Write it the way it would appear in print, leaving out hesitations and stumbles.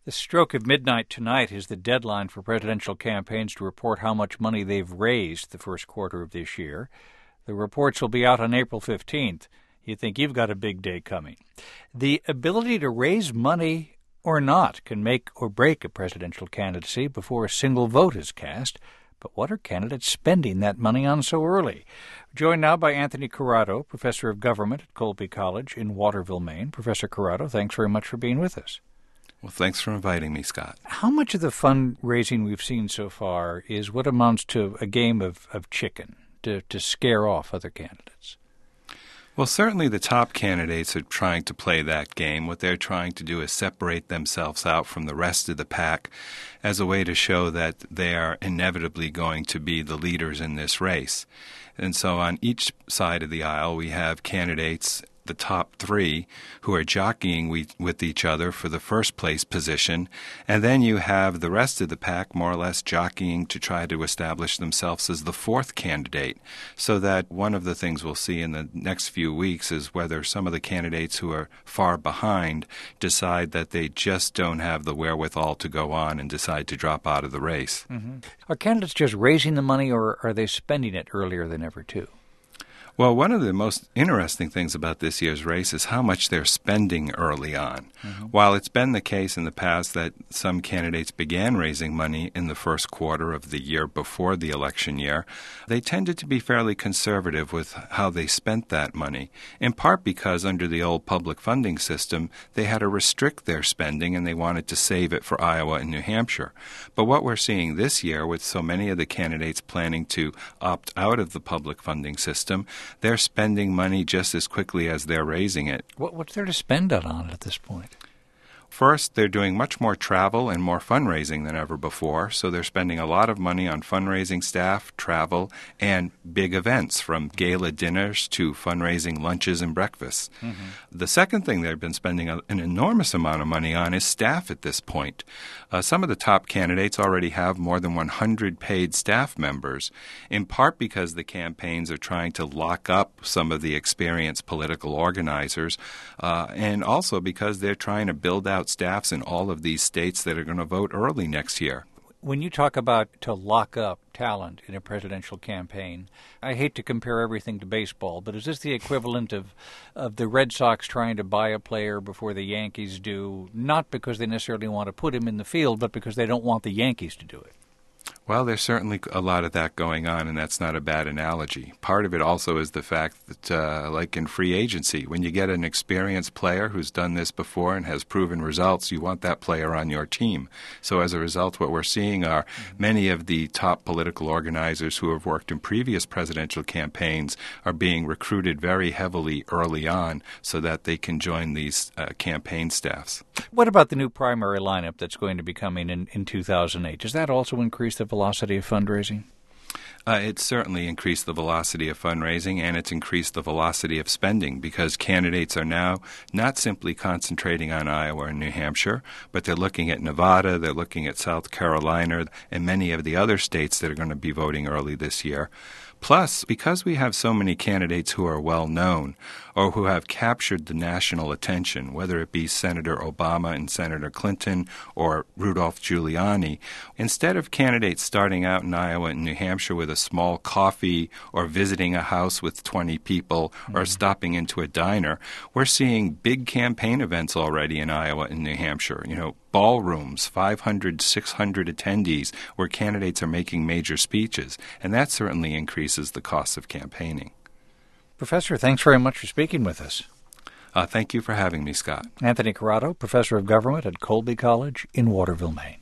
The stroke of midnight tonight is the deadline for presidential campaigns to report how much money they've raised the first quarter of this year. The reports will be out on April 15th. You think you've got a big day coming. The ability to raise money or not can make or break a presidential candidacy before a single vote is cast. But what are candidates spending that money on so early? Joined now by Anthony Corrado, professor of government at Colby College in Waterville, Maine. Professor Corrado, thanks very much for being with us. Well, thanks for inviting me, Scott. How much of the fundraising we've seen so far is what amounts to a game of chicken to scare off other candidates? Well, certainly the top candidates are trying to play that game. What they're trying to do is separate themselves out from the rest of the pack as a way to show that they are inevitably going to be the leaders in this race. And so on each side of the aisle, we have candidates, the top three, who are jockeying with each other for the first place position, and then you have the rest of the pack more or less jockeying to try to establish themselves as the fourth candidate, so that one of the things we'll see in the next few weeks is whether some of the candidates who are far behind decide that they just don't have the wherewithal to go on and decide to drop out of the race. Mm-hmm. Are candidates just raising the money, or are they spending it earlier than ever, too? Well, one of the most interesting things about this year's race is how much they're spending early on. Mm-hmm. While it's been the case in the past that some candidates began raising money in the first quarter of the year before the election year, they tended to be fairly conservative with how they spent that money, in part because under the old public funding system, they had to restrict their spending and they wanted to save it for Iowa and New Hampshire. But what we're seeing this year, with so many of the candidates planning to opt out of the public funding system, they're spending money just as quickly as they're raising it. What's there to spend on at this point? First, they're doing much more travel and more fundraising than ever before, so they're spending a lot of money on fundraising staff, travel, and big events, from gala dinners to fundraising lunches and breakfasts. Mm-hmm. The second thing they've been spending an enormous amount of money on is staff at this point. Some of the top candidates already have more than 100 paid staff members, in part because the campaigns are trying to lock up some of the experienced political organizers, and also because they're trying to build out staffs in all of these states that are going to vote early next year. When you talk about to lock up talent in a presidential campaign, I hate to compare everything to baseball, but is this the equivalent of the Red Sox trying to buy a player before the Yankees do, not because they necessarily want to put him in the field, but because they don't want the Yankees to do it? Well, there's certainly a lot of that going on, and that's not a bad analogy. Part of it also is the fact that, like in free agency, when you get an experienced player who's done this before and has proven results, you want that player on your team. So as a result, what we're seeing are many of the top political organizers who have worked in previous presidential campaigns are being recruited very heavily early on so that they can join these campaign staffs. What about the new primary lineup that's going to be coming in 2008? Does that also increase the velocity of fundraising? It's certainly increased the velocity of fundraising, and it's increased the velocity of spending, because candidates are now not simply concentrating on Iowa and New Hampshire, but they're looking at Nevada, they're looking at South Carolina, and many of the other states that are going to be voting early this year. Plus, because we have so many candidates who are well known or who have captured the national attention, whether it be Senator Obama and Senator Clinton or Rudolph Giuliani, instead of candidates starting out in Iowa and New Hampshire with a small coffee or visiting a house with 20 people or stopping into a diner, we're seeing big campaign events already in Iowa and New Hampshire. Ballrooms, 500, 600 attendees, where candidates are making major speeches, and that certainly increases the cost of campaigning. Professor, thanks very much for speaking with us. Thank you for having me, Scott. Anthony Corrado, professor of government at Colby College in Waterville, Maine.